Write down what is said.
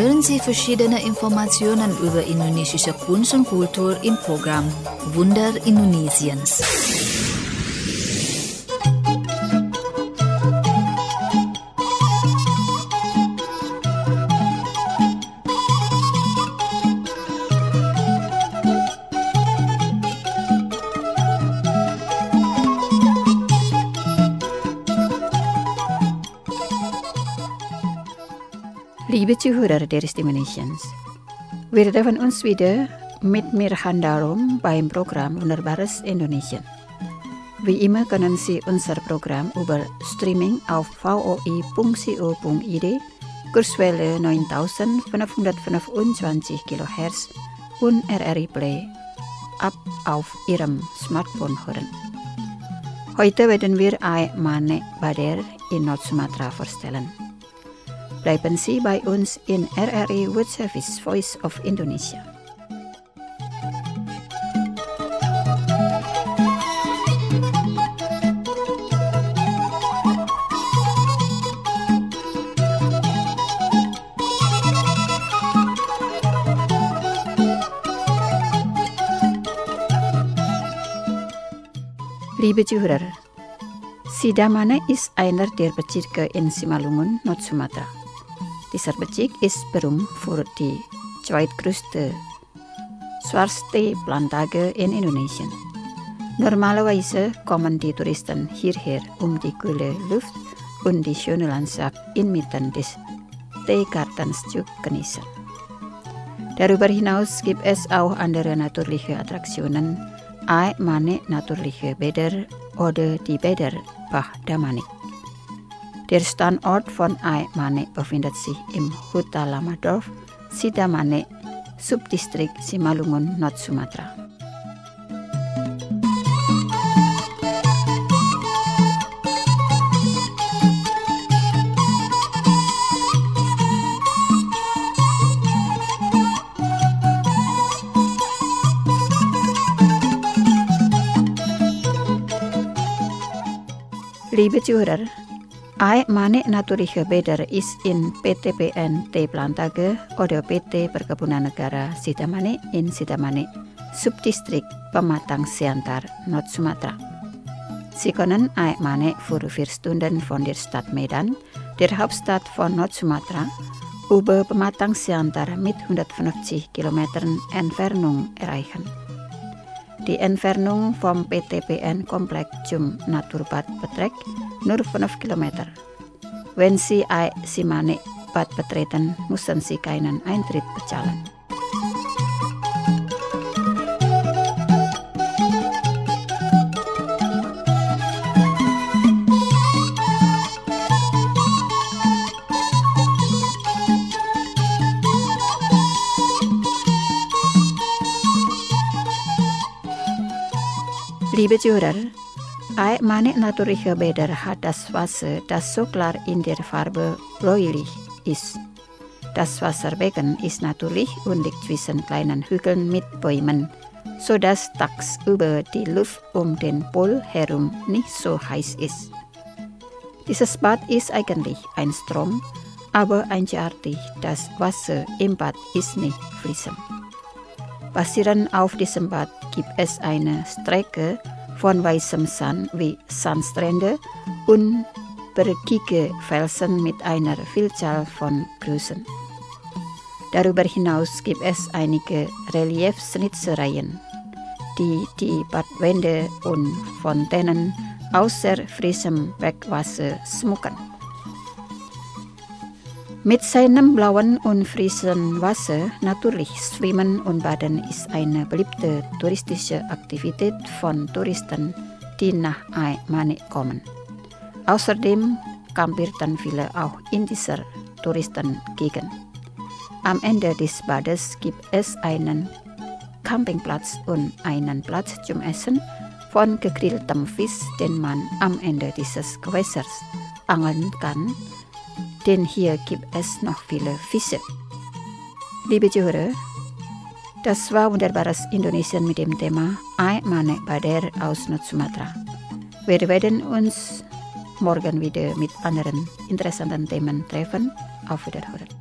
hören Sie verschiedene Informationen über indonesische Kunst und Kultur im Programm Wunder Indonesiens. Liebe Zuhörer der Stimme Indonesiens, wir treffen uns wieder mit Mirhan Darum beim Programm Wunderbares Indonesien. Wie immer können Sie unser Programm über Streaming auf voi.co.id, Kurswelle 9525 kHz und RRI Play ab auf Ihrem Smartphone hören. Heute werden wir Ai Mane Bader in Nord-Sumatra vorstellen. Bleiben Sie bei uns in RRI World Service Voice of Indonesia. Liebe Zuhörer, Sidamane ist einer der Bezirke in Simalungun, Nord-Sumatra. Dieser Bezirk ist berühmt für die zweitgrößte Schwarztee-Plantage in Indonesien. Normalerweise kommen die Touristen hierher, um die kühle Luft und die schöne Landschaft inmitten des Teegartens zu genießen. Darüber hinaus gibt es auch andere natürliche Attraktionen, Ai Mane natürliche Bäder oder die Bäder Bah Damani. Der Standort von Ai Mane befindet sich im Hutalamadorf, Sidamane, Subdistrikt Simalungun, Nord-Sumatra. Liebe Zuhörer, Ai Mane natürliche Bäder ist in PTPN Teeplantage oder PT Perkebunan Negara Sidamane in Sidamane, Subdistrik Pematang Siantar, Nord-Sumatra. Sie können Ai Mane für 4 Stunden von der Stadt Medan, der Hauptstadt von Nord-Sumatra, über Pematang Siantar mit 150 Kilometern Entfernung erreichen. Die Entfernung vom PTPN-Komplex zum Naturbad beträgt nur 5 Kilometer. Wenn Sie Ai Mane Bad betreten, müssen Sie keinen Eintritt bezahlen. Liebe Zuhörer, Ai Mane natürliche Bäder hat das Wasser, das so klar in der Farbe bläulich ist. Das Wasserbecken ist natürlich und liegt zwischen kleinen Hügeln mit Bäumen, sodass tagsüber die Luft um den Pol herum nicht so heiß ist. Dieses Bad ist eigentlich ein Strom, aber einzigartig, das Wasser im Bad ist nicht fließend. Basierend auf diesem Bad gibt es eine Strecke von weißem Sand wie Sandstrände und bergige Felsen mit einer Vielzahl von Größen. Darüber hinaus gibt es einige Reliefschnitzereien, die die Badwände und Fontänen außer frischem Bergwasser schmücken. Mit seinem blauen und frischen Wasser natürlich schwimmen und baden ist eine beliebte touristische Aktivität von Touristen, die nach Ai Mane kommen. Außerdem campierten viele auch in dieser Touristengegend. Am Ende des Bades gibt es einen Campingplatz und einen Platz zum Essen von gegrilltem Fisch, den man am Ende dieses Gewässers angeln kann. Denn hier gibt es noch viele Fische. Liebe Zuhörer, das war Wunderbares Indonesien mit dem Thema Ai Mane Bader aus Nord-Sumatra. Wir werden uns morgen wieder mit anderen interessanten Themen treffen. Auf Wiederhören.